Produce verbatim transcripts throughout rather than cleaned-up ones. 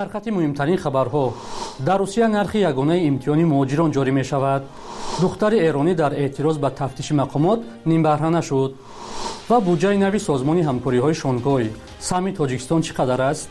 дар хати муҳимтарин хабарҳо, дар Русия нархи ягонаи имтиҳони муҳоҷирон ҷорӣ мешавад. духтари эронӣ дар эътироз ба тафтиши мақомот нимбаҳрана шуд. ва буҷаи нави созмони ҳамкориҳои Шонҳой саҳми Тоҷикистон чӣ қадар аст?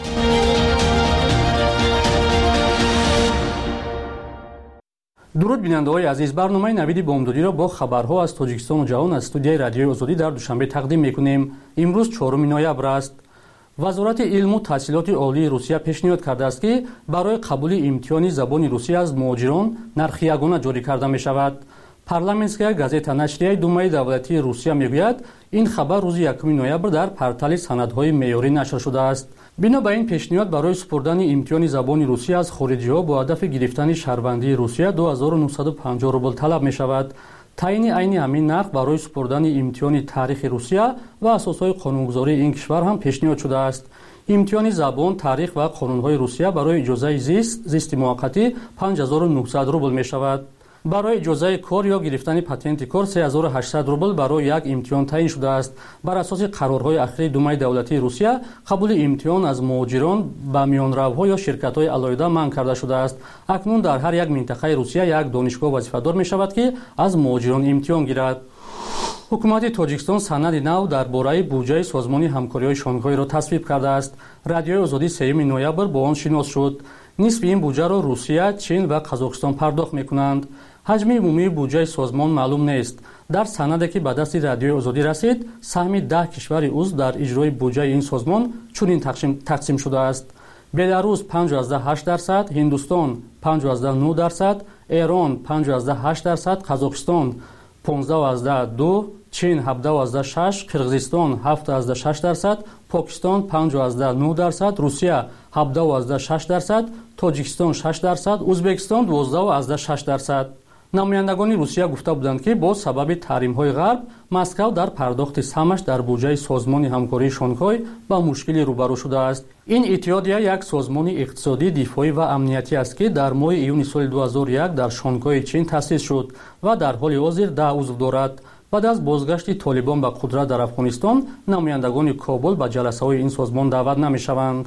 дуруд бинандаҳои азиз, барномаи навиди бомдодиро бо хабарҳо аз Тоҷикистону ҷаҳон аз студияи Радиои Озодӣ дар душанбе тақдим мекунем. имрӯз чоруми ноябр аст. вазорати илму таҳсилоти олии Русия пешниҳод кардааст, ки барои қабули имтиҳони забони русӣ аз муҳоҷирон нархи ягона ҷорӣ карда мешавад. Парламентская газета нашрияи Думаи давлатии Русия мегӯяд, ин хабар рӯзи якуми ноябр дар портали санадҳои меъёрӣ нашр шудааст. бино ба ин пешниҳод барои супурдани имтиҳони забони русӣ аз хориҷиҳо бо ҳадафи гирифтани шаҳрвандии Русия ду ҳазору нуҳсаду панҷоҳ рубл талаб мешавад. таъини айни ҳамин нарх барои супурдани имтиҳони таърихи Русия ва асосҳои қонунгузории ин кишвар ҳам пешниҳод шудааст. имтиҳони забон, таърих ва қонунҳои Русия барои иҷозаи зист, зисти муваққатӣ панҷ ҳазору нуҳсад рубл мешавад. барои иҷозаи кор ё гирифтани патенти кор се ҳазору ҳаштсад рубл барои як имтиҳон таъин шудааст. бар асоси қарорҳои ахири Думаи давлатии Русия қабули имтиҳон аз муҳоҷирон ба миёнравҳо ё ширкатҳои алоҳида манъ карда шудааст. акнун дар ҳар як минтақаи Русия як донишгоҳ вазифадор мешавад, ки аз муҳоҷирон имтиҳон гирад. ҳукумати Тоҷикистон санади нав дар бораи буҷаи созмони ҳамкориҳои Шонҳойро тасвиб кардааст. Радиои Озодӣ сеюми ноябр бо он шинос шуд. нисфи ин буҷаро Русия, Чин ва Қазоқистон пардохт мекунанд. ҳаҷми умумии буҷаи созмон маълум нест. дар санаде ки ба дасти Радиои Озодӣ расид, саҳми даҳ кишвари узв дар иҷрои буҷаи ин созмон чунин тақсим шудааст: Беларус панҷ ҳазору ҳашт дарсад, Ҳиндустон панҷ ҳазору нӯҳ дарсад, Эрон панҷ ҳазору ҳашт дарсад, Қазоқистон понздаҳ ҳазору ду, Чин ҳабдаҳ ҳазору шаш, Қирғизистон ҳафт ҳазору шаш дарсад, Покистон панҷ ҳазору нӯҳ дарсад, Русия ҳабдаҳ ҳазору шаш дарсад, Тоҷикистон шаш дарсад, Ӯзбекистон дувоздаҳ ҳазору шаш дарсад. намояндагони Русия гуфта буданд, ки бо сабаби таҳримҳои Ғарб Москав дар пардохти саҳмаш дар буҷаи созмони ҳамкории Шонҳой ба мушкилӣ рӯбарӯ шудааст. ин иттиҳодия як созмони иқтисодӣ, дифоӣ ва амниятӣ аст, ки дар моҳи июни соли ду ҳазору як дар Шонҳои Чин таъсис шуд ва дар ҳоли ҳозир даҳ узв дорад. баъд аз бозгашти Толибон ба қудрат дар Афғонистон, намояндагони Кобул ба ҷаласаҳои ин созмон даъват намешаванд.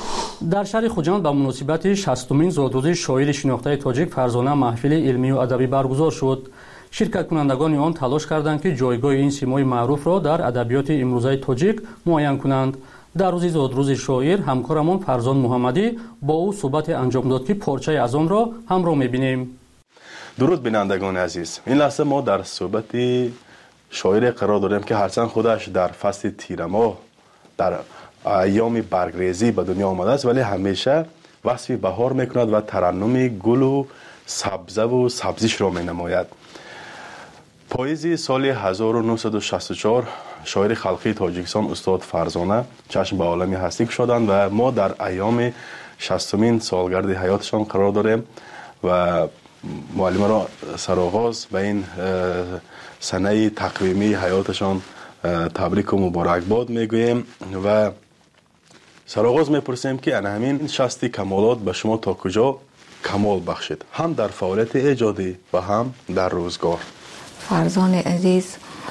дар шаҳри Хуҷанд ба муносибати шастумин зодрӯзи шоири шинохтаи тоҷик Фарзона маҳфили илмию адабӣ баргузор шуд. ширкаткунандагони он талош карданд, ки ҷойгоҳи ин симои маъруфро дар адабиёти имрӯзаи тоҷик муайян кунанд. дар рӯзи зодрӯзи шоир ҳамкорамон Фарзон Муҳаммадӣ бо ӯ суҳбате анҷом дод, ки порчаи аз онро ҳамроҳ мебинем. дуруд бинандагони азиз, ин лаҳза мо дар суҳбати шоире қарор дорем, ки ҳарчанд худаш дар фасли тирамоҳ дар айёми баргрезӣ ба дунё омадааст, вале ҳамеша васфи баҳор мекунад ва тараннуми гулу сабзаву сабзишро менамояд. поизи соли ҳазору нуҳсаду шасту чор шоири халқии Тоҷикистон устод Фарзона чашм ба олами ҳастӣ кушоданд ва мо дар айёми шастумин солгарди ҳаёташон қарор дорем ва муаллимаро сароғоз ба ин санаи тақвимии ҳаёташон табрику муборакбод мегӯем ва сароғоз мепурсем, ки ана ҳамин шасти камолот ба шумо то куҷо камол бахшид, ҳам дар фаъолияти эҷодӣ ва ҳам дар рӯзгор. фарзони азиз,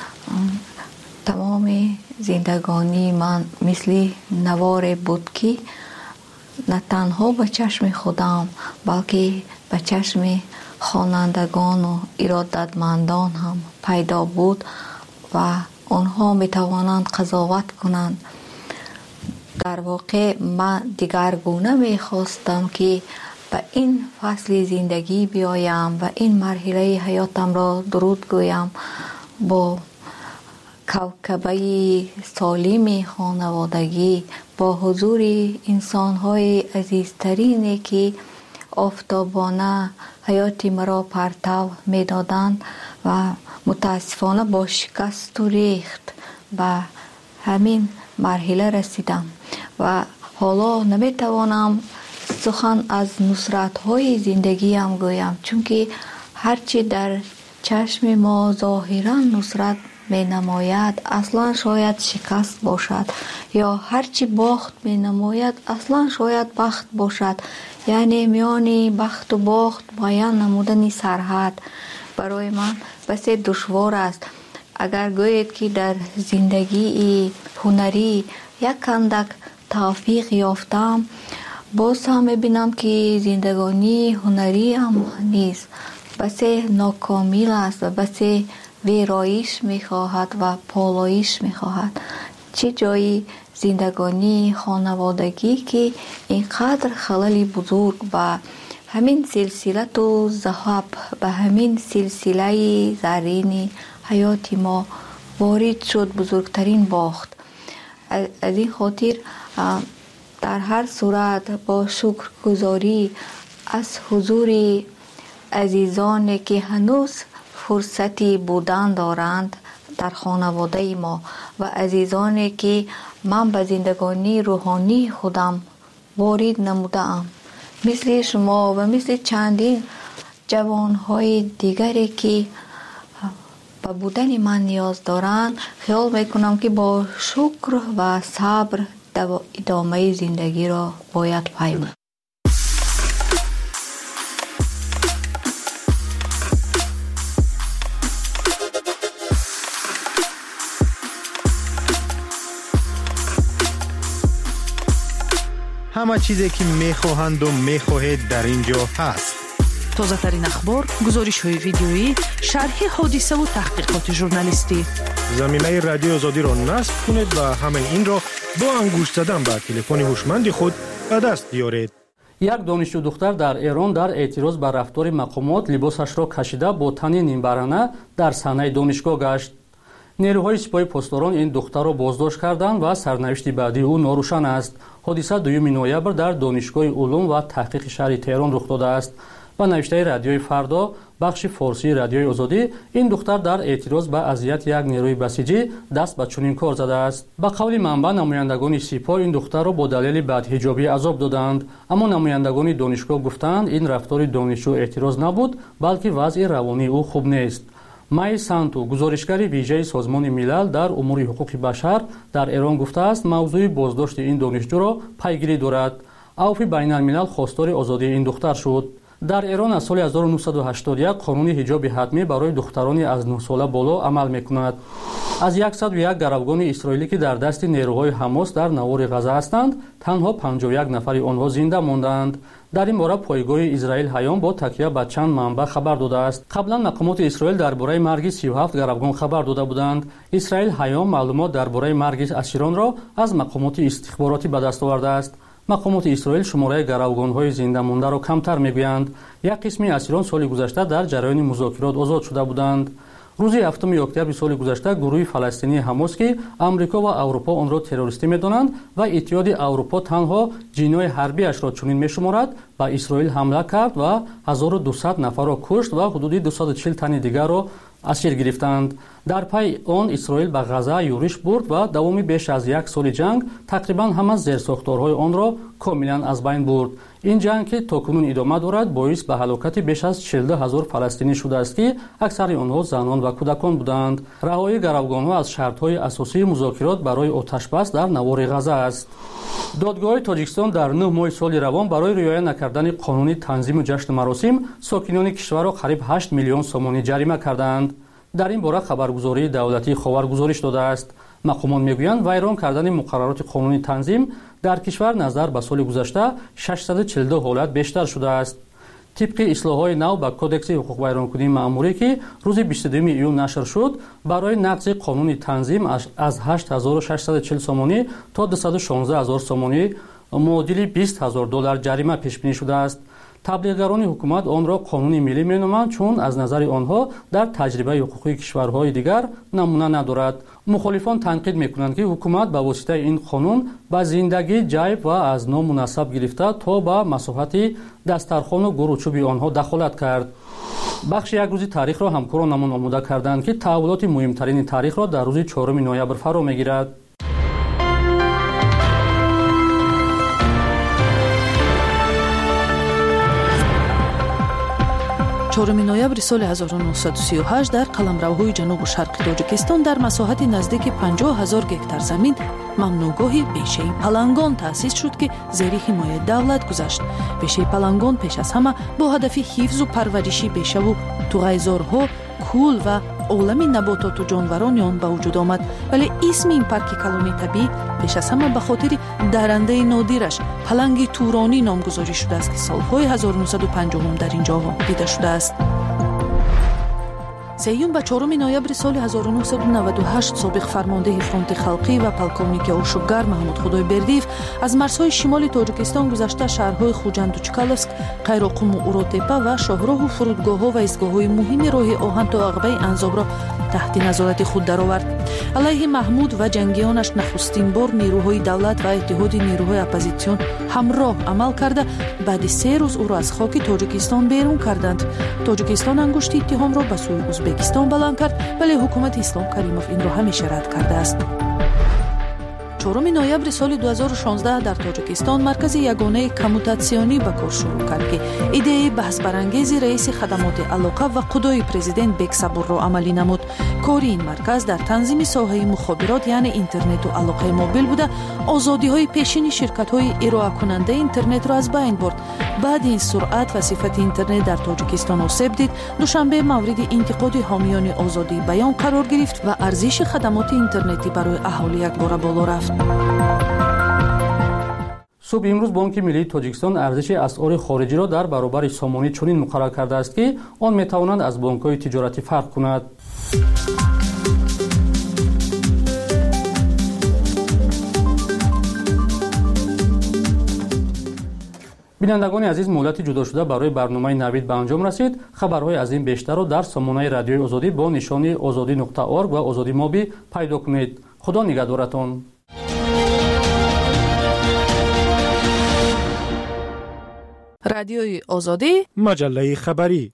тамоми зиндагонии ман мисли наворе буд, ки на танҳо ба чашми худам, балки ба чашми хонандагону иродатмандон ҳам пайдо буд ва онҳо метавонанд қазоват кунанд. дар воқеъ ман дигар гуна мехостам, ки ба ин фасли зиндагӣ биёям ва ин марҳилаи ҳаётамро дуруд гӯям бо кавкабаи солими хонаводагӣ, бо ҳузури инсонҳои азизтарине, ки офтобона ҳаёти маро партав медоданд ва мутаассифона бо шикасту рехт ба ҳамин марҳила расидам ва ҳоло наметавонам сухан аз нусратҳои зиндагиам гӯям, чунки ҳарчи дар чашми мо зоҳиран нусрат менамояд, аслан шояд шикаст бошад, ё ҳарчи бохт менамояд, аслан шояд бахт бошад. яъне миёни бахту бохт муайян намудани сарҳад барои ман басе душвор аст. агар гӯед, ки дар зиндагии ҳунарӣ як кандак тавфиқ ёфтам, باز هم میبینم که زندگانی هنری هم نیست، بس ناکامل است و بس ویرایش میخواهد و پالایش میخواهد. چه جایی زندگانی خانوادگی که اینقدر خلل بزرگ و همین سلسله تو ذهب به همین سلسله زرین حیات ما وارد شد، بزرگترین باخت. از این خاطر در هر صورت با شکرگزاری از حضور عزیزانی که هنوز فرصتی بودن دارند در خانواده ما و عزیزانی که من به زندگانی روحانی خودم وارد نمودم، مثل شما و مثل چندین جوانهای دیگری که به بودن من نیاز دارند، خیال میکنم که با شکر و صبر ادامه زندگی را باید پیمود. همه چیزی که میخواهند و میخواهید در اینجا هست. تازه ترین اخبار، گزارش های ویدیویی، شرح حادثه و تحقیقات ژورنالیستی. زمینه رادیو آزادی را نصب کنید و همه این را با انگشت زدن به تلفن هوشمند خود به دست بیارید. یک دانشجو دختر در ایران در اعتراض بر رفتار مقامات لباسش را کشیده با تنی نیمبرانه در صحنه دانشگاه گشت. نیروهای سپاه پاسداران این دختر را بازداشت کردند و سرنوشت بعدی او ناروشن است. حادثه دوم نوامبر در دانشگاه علوم و تحقیق شهر تهران رخ داده است. و نوشته رادیوی فردا بخش فارسی رادیوی آزادی، این دختر در اعتراض به اذیت یک نیروی بسیجی دست به چنین کار زده است. به قول منبع نمایندگان سپاه این دختر را با دلیل بدحجابی عذاب دادند، اما نمایندگان دانشگاه گفتند این رفتار دانشجو اعتراض نبود، بلکه وضع روانی او خوب نیست. مای سانتو، گزارشگر ویژه سازمان ملل در امور حقوق بشر در ایران گفته است موضوع بازداشت این دانشجو را پیگیری دارد. عفو بین الملل خواستار آزادی این دختر شد. در ایران از سال هزار و نهصد و هشتاد و یک قانون حجاب حتمی برای دختران از نه ساله بالا عمل می‌کند. از صد و یک گروگان اسرائیلی که در دست نیروهای حماس در نوار غزه هستند، تنها پنجاه و یک نفر آنها زنده ماندند. در این باره پایگاه اسرائیل هیام با تکیه به چند منبع خبر داده است. قبلا مقامات اسرائیل درباره مرگ سی و هفت گروگان خبر داده بودند. اسرائیل هیام معلومات درباره مرگ اسیران را از مقامات استخباراتی به دست آورده است. مقامات اسرائیل شماره گروگان‌های زنده مانده را کمتر می‌گویند. یک قسم اسیران سال گذشته در جریان مذاکرات آزاد شده بودند. روز هفتم اکتبر سال گذشته گروه فلسطینی حماس که آمریکا و اروپا آن را تروریستی می‌دانند و اتحاد اروپا تنها جنای حربی‌اش را چنین می‌شمارد، به اسرائیل حمله کرد و هزار و دویست نفر را کشت و حدود دویست و چهل تن دیگر را اسیر گرفتند. در پی آن اسرائیل به غزه یورش برد و دوام بیش از یک سال جنگ تقریبا همه زیرساختارهای آن را کاملا از بین برد. این جنگ که تاکنون ادامه دارد باعث به هلاکت بیش از چهل هزار فلسطینی شده است که اکثر آنها زنان و کودکان بودند. رهایی گروگان‌ها از شرط‌های اساسی مذاکرات برای آتش‌بس در نوار غزه است. دادگاه تاجیکستان در نه ماه سال روان برای رعایت نکردن قانون تنظیم و جشن مراسم ساکنان کشور را قریب هشت میلیون سومانی جریمه کردند. در این باره خبرگزاری دولتی خاور گزارش داده است. مقامات میگویند ویران کردن مقررات قانونی تنظیم در کشور نظر به سال گذشته ششصد و چهل و دو حالت بیشتر شده است. طبق اصلاحات نو به کدکس حقوق ویرانکنی مأموری که روز بیست و دوم ایون نشر شد، برای نقض قانون تنظیم از هشت هزار و ششصد و چهل سومانی تا دویست و شانزده هزار سومانی معادل بیست هزار دلار جریمه پیش بینی شده است. تبلیغگران حکومت آن را قانون ملی مینامند چون از نظر آنها در تجربه حقوقی کشورهای دیگر نمونه ندارد. مخالفان تنقید میکنند که حکومت با واسطه این قانون به زندگی جیب و از نام مناسب گرفته تا به مساحت دسترخوان و گروچوبی آنها دخالت کرد. بخش یک روزی تاریخ را همکارانمان آماده کردند که تحولات مهمترین تاریخ را در روز چهارم نوامبر فرا میگیرد. چهارم نوامبر سال هزار و نهصد و سی و هشت در قلمروهای جنوب و شرق تاجیکستان در مساحت نزدیک پنجاه هزار گکتار زمین ممنوعگاهی بیشه پلنگان تأسیس شد که زیر حمایت دولت گذشت. بیشه پلنگان پیش از همه با هدف حفظ و پرورش بیشه و توغیزارها، کول و عالم نباتات و جانوران آن به وجود آمد، ولی اسم این پارک کلانی طبیعی پیش از همه به خاطر درنده نادرش پلنگ تورانی نامگذاری شده است که سالهای هزار و نهصد و پنجاه در اینجا دیده شده است. سیوم و چهارم نوامبر سال هزار و نهصد و نود و هشت سابق فرمانده فرانت خلقی و پلکونیک آشوبگر محمود خدایبردیев از مرزهای شمال تاجیکستان گذشته شهرهای خوجند و چکالسک، قیراقوم و اوراتپا و شاهراه و فرودگاه‌ها و ایستگاه‌های مهم راه آهن تا عقبه انزاب را تحت نظارت خود درآورد. علیه محمود و جنگیانش نخستین بار نیروهای دولت و اتحاد نیروهای اپوزیسیون همراه عمل کرده بعد سه روز او را از خاک تاجیکستان بیرون کردند. تاجیکستان انگشت اتهام را به سوی ازبکستان بلند کرد، ولی حکومت اسلام کریموف این را همیشه رد کرده است. چهارم نوامبر سال دو هزار و شانزده در تاجیکستان مرکز یگانه کموتاسیونی به کار شروع کرد که ایده بحث برانگیز رئیس خدمات علاقه و قدای پرزیدنت بیک صبور را عملی نمود. کار این مرکز در تنظیم ساحه مخابرات یعنی اینترنت و علاقه موبیل بوده، آزادی‌های پیشین شرکت‌های ارائه کننده اینترنت را از بین برد. بعد این سرعت و صفت اینترنت در تاجیکستان آسیب دید، دوشنبه مورد انتقاد حامیان آزادی بیان قرار گرفت و ارزش خدمات اینترنتی برای اهالی یکباره بالا رفت. صبح امروز بانک ملی تاجیکستان ارزش اسعار خارجی را در برابر سامانی چنین مقرر کرده است که آن میتواند از بانک‌های تجارتی فرق کند. بینندگان عزیز، مهلت جدا شده برای برنامه نوید به انجام رسید. خبرهای از این بیشتر را در سامانه رادیوی آزادی با نشانی آزادی نقطه اورگ و آزادی مابی پیدا کنید. خدا نگهدارتان. رادیوی آزادی، مجله خبری.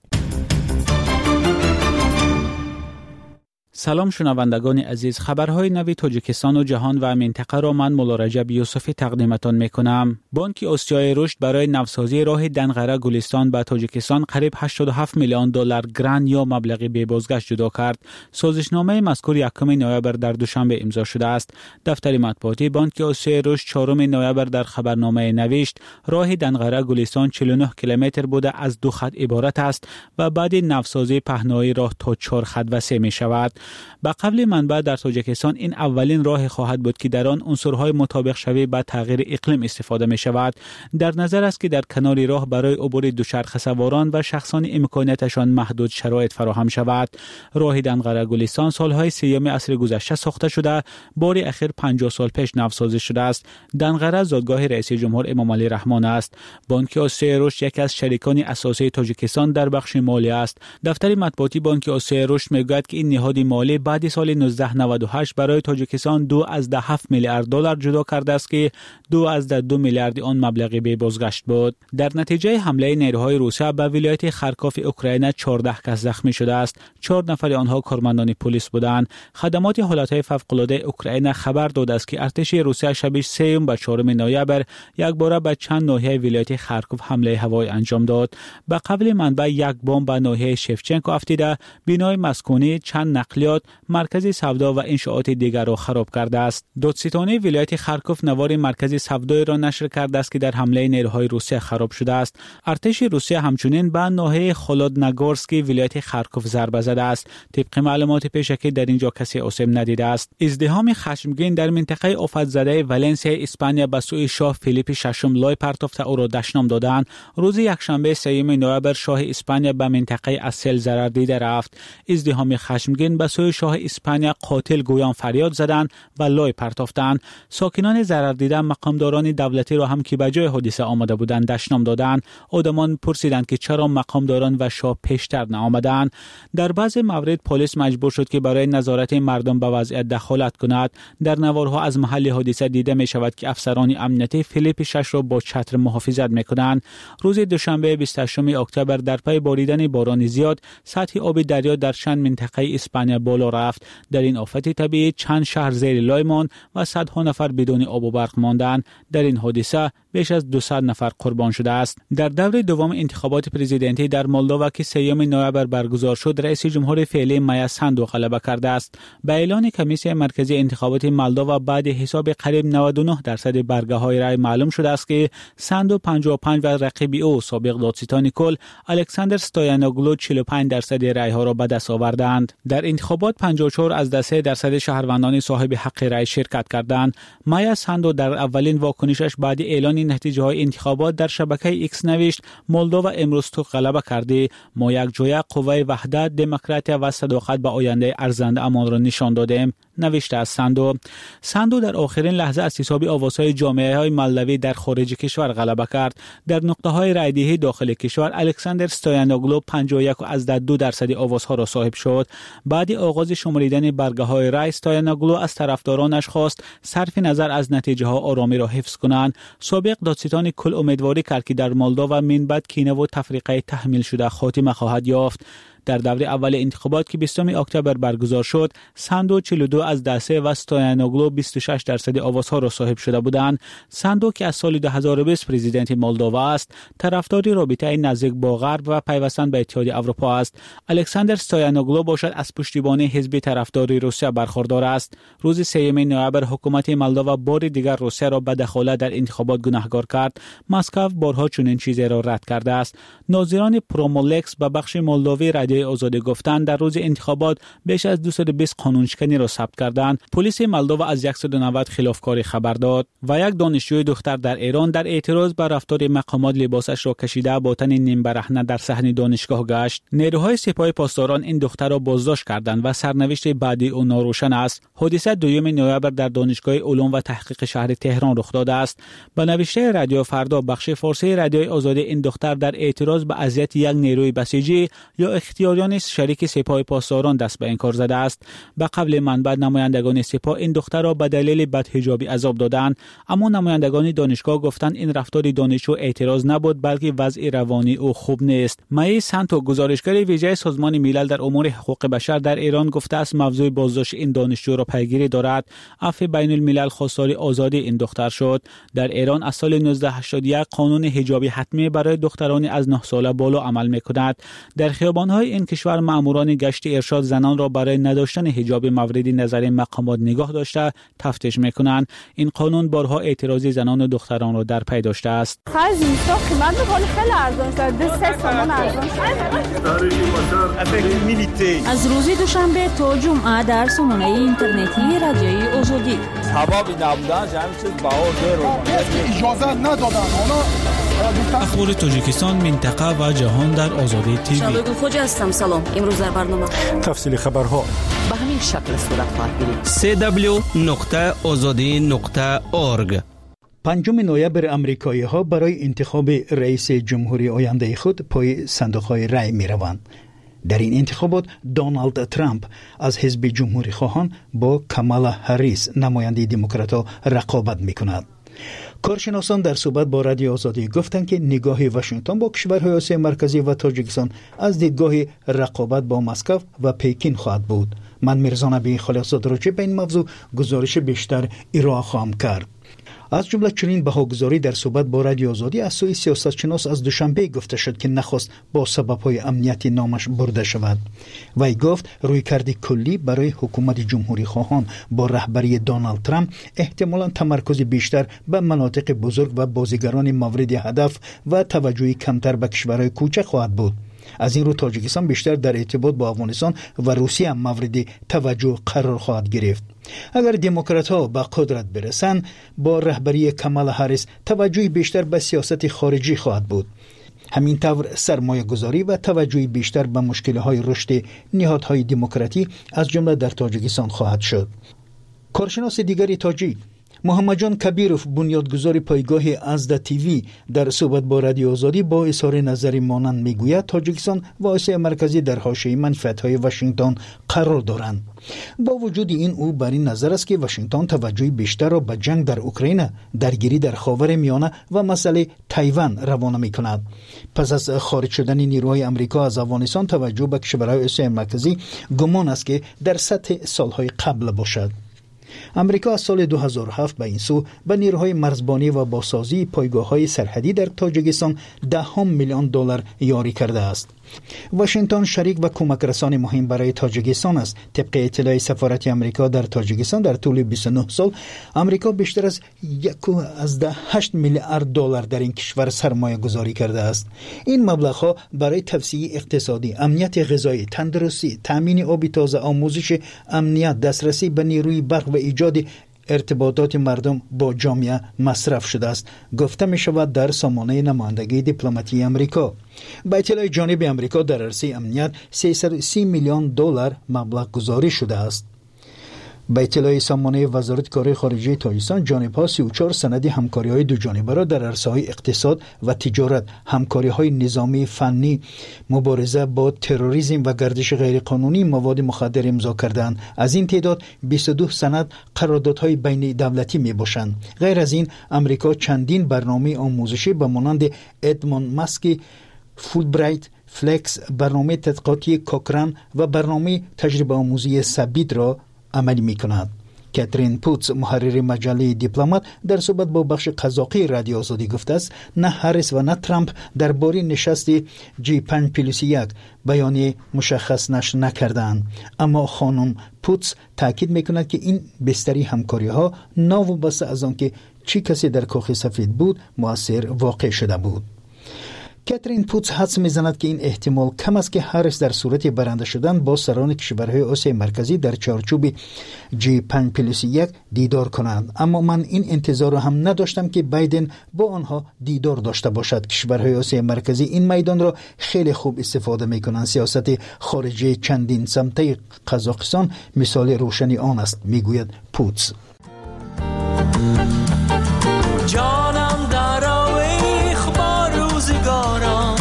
سلام شنوندگان عزیز، خبرهای نوی تاجیکستان و جهان و منطقه را من مولا رجب یوسفی تقدیمتان میکنم. بانک آسیای رشد برای نوسازی راه دنغره گلستان به تاجیکستان قریب هشتاد و هفت میلیون دلار گران یا مبلغ بی بازگشت جدا کرد. سازشنامه مذکور یکم نوامبر در دوشنبه امضا شده است. دفتر مطبوعاتی بانک آسیای رشد چهارم نوامبر در خبرنامه نوشت راه دنغره گلستان چهل و نه کیلومتر بوده از دو خط عبارت است و بعد نوسازی پهنای راه تا چهار خط وسیع می شود. با قبل منبع در تاجیکستان این اولین راه خواهد بود که در آن عنصرهای مطابق شوی با تغییر اقلیم استفاده می شود. در نظر است که در کنار راه برای عبور دوچرخه سواران و شخصان امکاناتشان محدود شرایط فراهم شود. راه دنغره گلستان سالهای سیوم عصر گذشته ساخته شده، بار اخیر پنجاه سال پیش نوسازی شده است. دنغره زادگاه رئیس جمهور امام علی رحمان است. بانک آسیای رشد یکی از شریکان اساسی تاجیکستان در بخش مالی است. دفتر مطبوعاتی بانک آسیای رشد میگوید که این نهاد مالی بعد سال نوزده نود و هشت برای تاجیکستان دو از ده هفت میلیارد دلار جدا کرده است که دو از ده دو میلیارد آن مبلغ بی بازگشت بود. در نتیجه حمله نیروهای روسیه به ولایت خارکوف اوکراین چهارده کس زخمی شده است. چهار نفر آنها کارمندان پلیس بودند. خدمات حالات فوق‌العاده اوکراین خبر داده است که ارتش روسیه شب سوم و چهارم نوامبر یک بار به چند ناحیه ولایت خارکوف حمله هوایی انجام داد. به قبل منبع یک بمب به ناحیه شفچنکو افتیده، بنای مسکونی، چند نقلیات، مرکز سودا و انشاءات دیگر را خراب کرده است. دادستانی ولایت خارکوف نوار مرکز سودای را نشر کرده است که در حمله نیروهای روسیه خراب شده است. ارتش روسیه همچنین به ناحیه خولودنگورسکی ولایت خارکوف ضربه زده است. طبق معلومات پیشکی در اینجا کسی آسیب ندیده است. ازدحام خشمگین در منطقه آفت زده ولنسیا اسپانیا به سوی شاه فیلیپ ششم لای پرتافته او را دشنام دادند. روز یکشنبه سوم نوامبر شاه اسپانیا به منطقه اسل ضرر دیده رفت. ازدحام خشمگین به سوی شاه اسپانیا قاتل گویان فریاد زدند و لای پرتافتند. ساکنان ضرر دیده مقامداران دولتی را هم که به جای حادثه آمده بودند دشنام دادند. آدمان پرسیدند که چرا مقامداران و شاه پیشتر نآمدند. در بعض موارد پلیس مجبور شد که برای نظارت مردم به وضعیت دخالت کند. در نوارها از محل حادثه دیده می شود که افسران امنیتی فیلیپ شش را با چتر محافظت می کنند. روز دوشنبه بیست و هشتم اکتبر در پی باریدن باران زیاد سطح آب دریا در چند منطقه اسپانیا بالا رفت. در این آفت طبیعی چند شهر زیر لای ماند و صدها نفر بدون آب و برق ماندند. در این حادثه بیش از دویست نفر قربان شده است. در دور دوم انتخابات پرزیدنتی در مولدووا که سوم نوامبر برگزار شد، رئیس جمهور فعلی مایا ساندو غلبه کرده است. به اعلان کمیسیون مرکزی انتخابات مولدووا بعد حساب قریب نود و نه درصد برگه های رای معلوم شده است که ساندو پنجاه و پنج و رقیب او سابق دادستان کل الکساندر ستویانوگلو چهل و پنج درصد رای ها را به دست آوردند. در انتخابات انتخابات پنجاه و چهار از ده و سه درصد شهروندان صاحب حق رأی شرکت کردند. مایا ساندو در اولین واکنشش بعد اعلان نتیجه های انتخابات در شبکه ایکس نوشت مولدووا امروز تو غلبه کرده. ما یک جای قوه وحدت، دموکراسی و صداقت به آینده ارزنده امان را نشان دادیم، نوشته از ساندو. ساندو در آخرین لحظه از حساب آوازهای جامعه های مولدوی در خارج کشور غلبه کرد. در نقطه های رایدهی داخل کشور الکساندر استویانوگلو پنجاه و یک از دو درصد آوازها را صاحب شد. بعد آغاز شماریدن برگه های رای استویانوگلو از طرفدارانش خواست صرف نظر از نتیجه ها آرامی را حفظ کنند. سابق دادستان کل امیدواری کرد که در مولدووا من بعد کینه و تفریقه تحمیل شده خاتمه خواهد یافت. در دوره اول انتخابات که بیستم اکتبر برگزار شد، ساندو چهل و دو از ده و سه و استویانوگلو بیست و شش درصد آوازها را صاحب شده بودند. ساندو که از سال دو هزار و بیست پرزیدنت مولدووا است، طرفدار رابطه نزدیک با غرب و پیوستن به اتحادیه اروپا است. الکساندر استویانوگلو باشد از پشتیبانی حزب طرفداری روسیه برخوردار است. روز سوم نوامبر حکومت مولدووا بار دیگر روسیه را به دخالت در انتخابات گناهکار کرد. مسکو بارها چنین چیزی را رد کرده است. ناظران پرومولکس به بخش مولدوی رادیو آزادی گفتند در روز انتخابات بیش از دویست و بیست قانونشکنی را ثبت کردند. پلیس مولدووا از صد و نود خلافکاری خبر داد و یک دانشجوی دختر در ایران در اعتراض بر رفتار مقامات لباسش را کشیده با تن نیم برهنه در صحن دانشگاه گشت. نیروهای سپاه پاسداران این دختر را بازداشت کردند و سرنوشت بعدی او ناروشن است. حادثه دوم نوامبر در دانشگاه علوم و تحقیق شهر تهران رخ داده است. با نوشته رادیو فردا بخش فارسی رادیو آزادی این دختر در اعتراض به اذیت یک نیروی بسیجی یا اختیاریان شریک سپاه پاسداران دست به انکار زده است. به قبل منبع نمایندگان سپاه این دختر را به دلیل بدحجابی عذاب دادند، اما نمایندگان دانشگاه گفتند این رفتار دانشجو اعتراض نبود بلکه وضع روانی او خوب نیست. مای سانتو گزارشگر ویژه سازمان ملل در امور حقوق بشر در ایران گفته است موضوع بازداشت این دانشجو را پیگیری دارد. عفو بین الملل خواستار آزادی این دختر شد. در ایران از سال نوزده هشتاد و یک قانون حجاب حتمی برای دختران از نه ساله بالا عمل می‌کند. در خیابان‌های این کشور ماموران گشت ارشاد زنان را برای نداشتن حجاب مورد نظر مقامات نگاه داشته تفتیش می‌کنند. این قانون بارها اعتراض زنان و دختران را در پی داشته است. خرج اینستا قیمت می‌کنه خیلی ارزان شده. سه تومان ارزان شده. از روز دوشنبه تا جمعه در سامانه اینترنتی رادیوی آزادی. ثوابی نبودن همین چیز بهار داره. اجازه ندادن. اخبار تاجیکستان، منطقه و جهان در آزادی تیوی. شبگون خوجا هستم. سلام. امروز در برنامه تفصیل خبرها به همین شکل صورت خواهد گرفت. سی دبلیو نقطه آزادی نقطه اورگ. پنجم نوامبر امریکایی‌ها برای انتخاب رئیس جمهوری آینده خود پای صندوق‌های رای می‌روند. در این انتخابات دونالد ترامپ از حزب جمهوری خواهان با کامالا هریس نماینده دموکرات‌ها رقابت می‌کند. کارشناسان در صحبت با رادیو آزادی گفتند که نگاه واشنگتن با کشورهای آسیا مرکزی و تاجیکستان از دیدگاه رقابت با مسکو و پکین خواهد بود. من میرزا نبی خالق‌زاده راجع به این موضوع گزارش بیشتر ارائه خواهم کرد. از جمله چنین بهاگزاری در صحبت با رادیو آزادی از سوی سیاستشناس از دوشنبه گفته شد که نخواست با سبب‌های امنیتی نامش برده شود. وی گفت رویکرد کلی برای حکومت جمهوری خواهان با رهبری دونالد ترامپ احتمالاً تمرکز بیشتر به مناطق بزرگ و بازیگران مورد هدف و توجهی کمتر به کشورهای کوچک خواهد بود. از این رو تاجیکستان بیشتر در ارتباط با افغانستان و روسیه هم مورد توجه قرار خواهد گرفت. اگر دموکرات‌ها به قدرت برسند، با رهبری کامالا هریس توجه بیشتر به سیاست خارجی خواهد بود. همین طور سرمایه گذاری و توجه بیشتر به مشکل‌های رشد نهادهای دموکراتی از جمله در تاجیکستان خواهد شد. کارشناس دیگری تاجیک محمد جان کبیروف بنیادگذار پایگاه ازدا تیوی در صحبت با رادیو آزادی با اظهار نظری مانند میگوید تاجیکستان و آسیا مرکزی در حاشیه منفعت‌های واشنگتن قرار دارند. با وجود این او بر این نظر است که واشنگتن توجه بیشتر را به جنگ در اوکراین، درگیری در خاورمیانه و مسئله تایوان روانه می‌کند. پس از خارج شدن نیروهای آمریکا از افغانستان توجه به کشورهای آسیا مرکزی گمان است که در سطح سالهای قبل باشد. امریکا از سال دو هزار و هفت به این سو به نیروهای مرزبانی و بازسازی پایگاه‌های سرحدی در تاجیکستان ده میلیون دلار یاری کرده است. واشنگتن شریک و کمک رسان مهم برای تاجیکستان است. طبق اطلاع سفارت آمریکا در تاجیکستان در طول بیست و نه سال آمریکا بیشتر از یک و هشت میلیارد دلار در این کشور سرمایه گذاری کرده است. این مبلغ ها برای توسعه اقتصادی، امنیت غذایی، تندرستی، تامین آب تازه، آموزش امنیت، دسترسی به نیروی برق و ایجاد ارتباطات مردم با جامعه مصرف شده است، گفته می شود در سامانه نمایندگی دیپلماتی آمریکا. با اطلاع جانب آمریکا در عرصه امنیت سیصد و سی میلیون دلار مبلغ گذاری شده است. با اطلاع سامانه وزارت کار خارجه تاجیکستان، جانب‌ها سی و چهار سند همکاری‌های دو جانبه را در عرصه‌های اقتصاد و تجارت، همکاری‌های نظامی، فنی، مبارزه با تروریسم و گردش غیرقانونی مواد مخدر امضا کردند. از این تعداد بیست و دو سند قراردادهای بین دولتی می‌باشند. غیر از این امریکا چندین برنامه آموزشی به مانند ادموند ماسکی، فولبرایت، فلکس، برنامه تحقیقاتی کوکران و برنامه تجربه آموزی سبید را عملی می کند. کاترین پوتس، محرر مجله دیپلمات، در صحبت با بخش قزاقی رادیو آزادی گفته است نه هریس و نه ترامپ درباره نشست جی پنج پلاس یک بیانیه مشخص نشر نکردند. اما خانم پوتس تاکید می کند که این بستری همکاری ها ناوابسته از آنکه چی کسی در کاخ سفید بود مؤثر واقع شده بود. کاترین پوتس حدس می‌زند که این احتمال کم است که هریس در صورت برنده شدن با سران کشورهای آسیای مرکزی در چارچوب جی پنج پلاس یک دیدار کنند. اما من این انتظار را هم نداشتم که بایدن با آنها دیدار داشته باشد. کشورهای آسیای مرکزی این میدان را خیلی خوب استفاده می‌کنند. سیاست خارجی چندین سمته قزاقستان مثال روشنی آن است، میگوید پوتس. جانم در آویخ با روزگارم،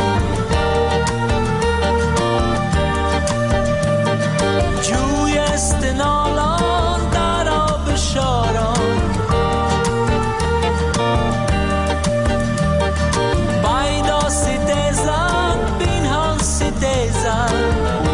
جوی استنالان در آب شارم، بایدا ستیزن بینهان ستیزن،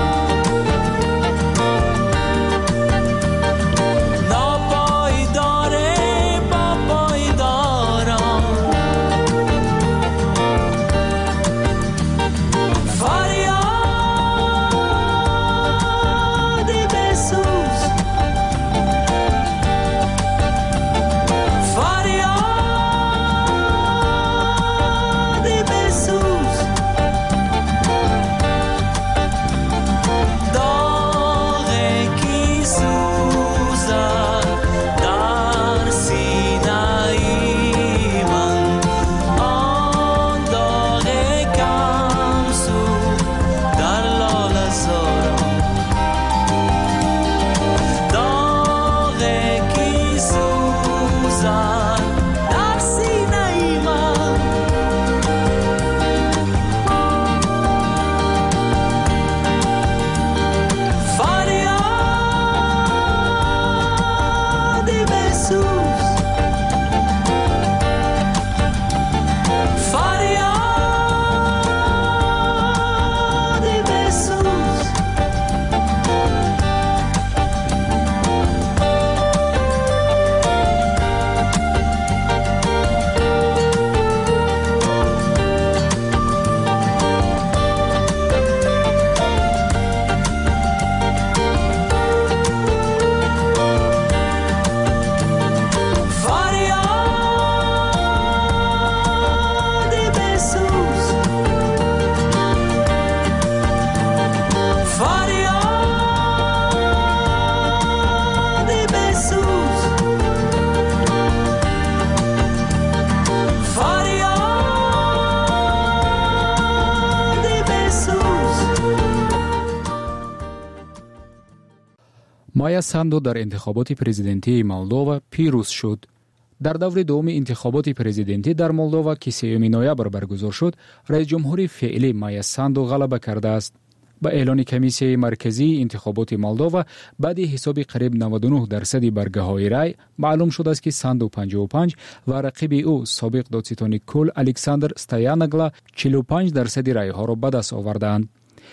مایا ساندو در انتخابات پرزیدنتی مولدووا پیروز شد. در دور دوم انتخابات پرزیدنتی در مولدووا که سوم نوامبر برگزار شد، رئیس جمهور فعلی مایا ساندو غلبه کرده است. با اعلان کمیسیون مرکزی انتخابات مولدووا بعد حساب قریب نود و نه درصد برگه‌های رای معلوم شد است که ساندو پنجاه و پنج و رقیب او سابق دادستان کل الکساندر ستایانگلا چهل و پنج درصد رای‌ها را به دست آوردند.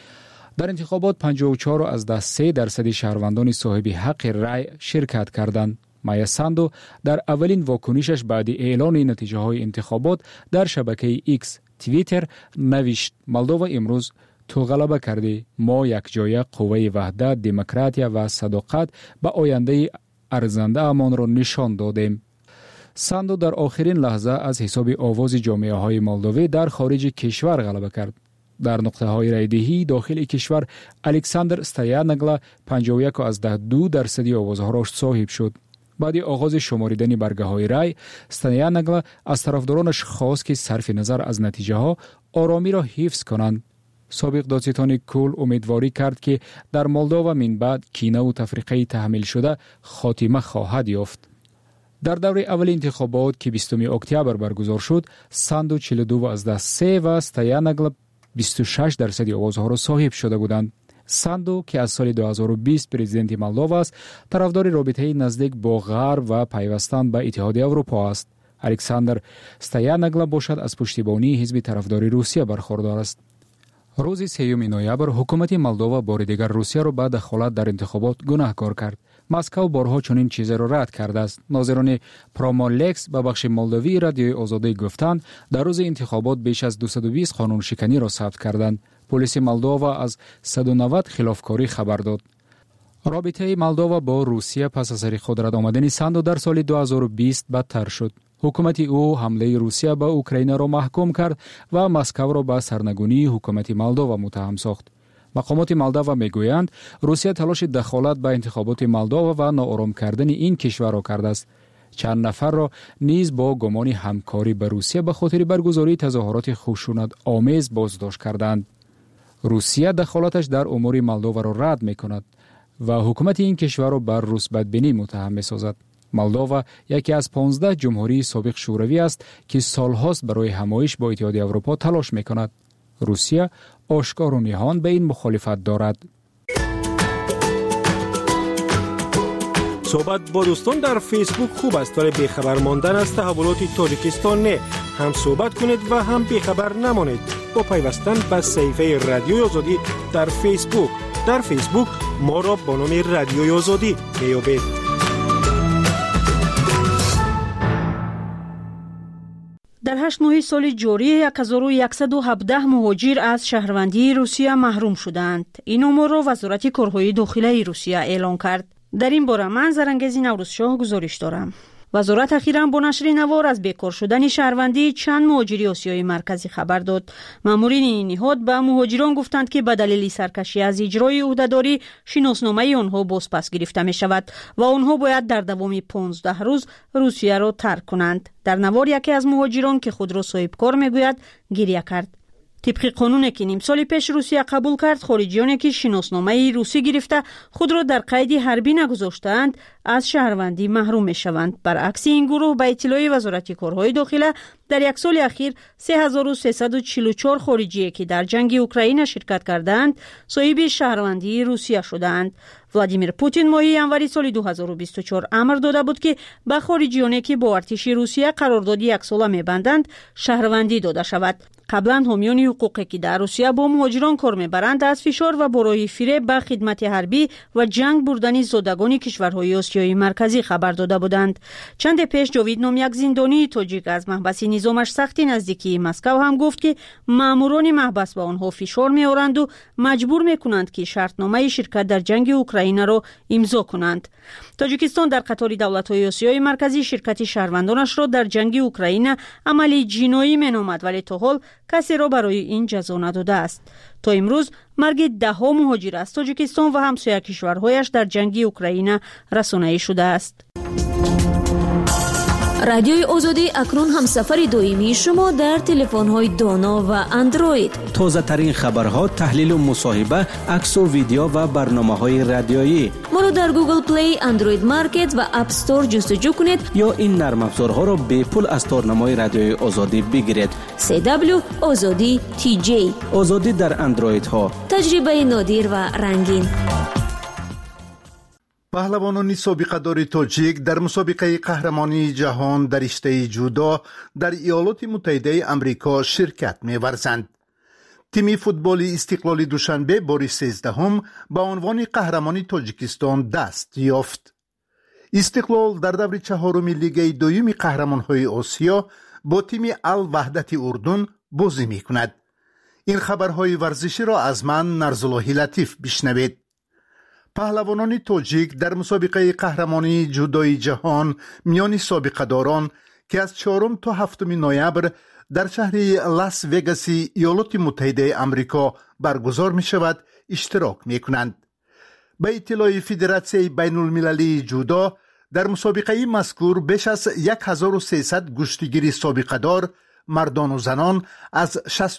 در انتخابات پنجاه و چهار از ده سه درصد شهروندان صاحب حق رای شرکت کردند. مایا ساندو در اولین واکنشش بعد اعلان نتیجه های انتخابات در شبکه ایکس توییتر نوشت: مولدووا امروز تو غلبه کردی. ما یک جایه قوه وحدت، دموکراتیا و صداقت به آینده ارزنده امان را نشان دادیم. ساندو در آخرین لحظه از حساب آواز جامعه های مولدوی در خارج کشور غلبه کرد. در نقطه های رایدهی داخل کشور الکساندر استیانگلا پنجاه و یک و دو درصدی آوازها را صاحب شد. بعد آغاز شماریدن برگه های رای، استیانگلا از طرفدارانش خواست که صرف نظر از نتیجه ها آرامی را حفظ کنند. سابق دادستان کل امیدواری کرد که در مولدووا من بعد کینه و تفریقه تحمیل شده خاتمه خواهد یافت. در دور اول انتخابات که بیستم اکتبر برگزار شد، ساندو چهل و دو و سه و استیانگلا بیست و شش درصد آوازها را صاحب شده بودند. ساندو که از سال دو هزار و بیست پرزیدنت مولدووا است، طرفدار رابطه نزدیک با غرب و پیوستن به اتحادیه اروپا است. الکساندر استیانگلا باشد از پشتیبانی حزب طرفداری روسیه برخوردار است. روز سوم نوامبر حکومت مولدووا بار دیگر روسیه را به دخالت در انتخابات گناهکار کرد. مسکو بارها چنین چیزی را رد کرده است. ناظران پرومولکس به بخش مولدوی رادیوی آزادی گفتند در روز انتخابات بیش از دویست و بیست قانون شکنی را ثبت کردند. پلیس مولدووا از صد و نود خلافکاری خبر داد. رابطه مولدووا با روسیه پس از سر قدرت آمدن ساندو در سال دو هزار و بیست بدتر شد. حکومت او حمله روسیه به اوکراین را محکوم کرد و مسکو را به سرنگونی حکومت مولدووا متهم ساخت. مقامات مولدووا میگویند روسیه تلاش دخالت به انتخابات مولدووا و ناآرام کردن این کشور را کرده است. چند نفر را نیز با گمان همکاری با روسیه به خاطر برگزاری تظاهرات خشونت آمیز بازداشت کردند. روسیه دخالتش در امور مولدووا را رد میکند و حکومت این کشور را بر روس بدبینی متهم میسازد. مولدووا یکی از پانزده جمهوری سابق شوروی است که سالهاست برای همایش با اتحادیه اروپا تلاش میکند. روسیه آشکار و نهان به این مخالفت دارد. صحبت با دوستان در فیسبوک خوب است ولی بیخبر ماندن از تحولات تاجیکستان نه. هم صحبت کنید و هم بیخبر نمانید با پیوستن به صفحه رادیوی آزادی در فیسبوک. در فیسبوک ما را با نام رادیوی آزادی میابید. در هشت ماه سال جاری یک هزار و صد و هفده مهاجر از شهروندی روسیه محروم شدند. این امور را وزارت کارهای داخلی روسیه اعلام کرد. در این باره من زرنگزی نوروزشاه گزارش دارم. وزارت اخیراً با نشر نوار از بیکار شدن شهروندی چند مهاجری آسیای مرکزی خبر داد. مامورین این نهاد به مهاجران گفتند که به دلیل سرکشی از اجرای عهدهداری شناسنامه آنها بازپس گرفته می شود و آنها باید در دوام پانزده روز روسیه را ترک کنند. در نوار یکی از مهاجران که خود را صاحب کار می گوید گریه کرد. طبق قانونی که نیم سال پیش روسیه قبول کرد، خارجیانی که شناسنامه روسی گرفته خود را در قید حربی نگذاشتند از شهروندی محروم می شوند. برعکس این گروه به اطلاع وزارت کارهای داخلی در یک سال اخیر سه هزار و سیصد و چهل و چهار خارجی که در جنگ اوکراین شرکت کردند صاحب شهروندی روسیه شدند. ولادیمیر پوتین ماه ژانویه سال دو هزار و بیست و چهار امر داده بود که به خارجیانی که با ارتش روسیه قرارداد یک ساله می‌بندند شهروندی داده شود. قبلا حامیان حقوقی که در روسیه با مهاجران کار می‌برند از فشار و برای فریب به خدمت حربی و جنگ بردن زادگان کشورهای آسیای مرکزی خبر داده بودند. چند پیش جاوید نام یک زندانی تاجیک از محبس نظامش سختی نزدیکی مسکو هم گفت که ماموران محبس به آنها فشار می‌آورند و مجبور می‌کنند که شرطنامه شرکت در جنگ اوکراین را امضا کنند. تاجیکستان در قطار دولت‌های آسیای مرکزی شرکت شهروندانش را در جنگ اوکراین عملی جنایی می‌نامد ولی تا حال کسی را برای این جزا نداده است. تا امروز مرگ ده ها مهاجر از تاجیکستان و همسایه کشورهایش در جنگ اوکراین رسانه‌ای شده است. رادیوی آزادی اکنون هم سفر دائمی شما در تلفن‌های دانا و اندروید. تازه ترین خبرها، تحلیل و مصاحبه، عکس و ویدیو و برنامه‌های رادیویی. ما رو در گوگل پلی، اندروید مارکت و اپ استور جستجو کنید یا این نرم افزارها را به پول از تارنمای رادیوی آزادی بگیرید. سی دبلیو آزادی تی جی. آزادی در اندروید ها. تجربه نادر و رنگین. پهلوانان سابقه‌دار تاجیک در مسابقه قهرمانی جهان در رشته جودو در ایالات متحده آمریکا شرکت می‌ورزند. تیم فوتبال استقلال دوشنبه بار سیزدهم با عنوان قهرمانی تاجیکستان دست یافت. استقلال در دور چهارم لیگ دوم قهرمان‌های آسیا با تیم الوحدت اردن بازی می‌کند. این خبرهای ورزشی را از من نرزاللهی لطیف بشنوید. پهلوانان تاجیک در مسابقه قهرمانی جودوی جهان میان سابقه داران که از چهارم تا هفتم نوامبر در شهر لاس وگاس ایالات متحده آمریکا برگزار می شود اشتراک می کنند. به اطلاع فدراسیون بین المللی جودو در مسابقه مذکور بیش از هزار و سیصد گشتیگیر سابقه دار مردان و زنان از شصت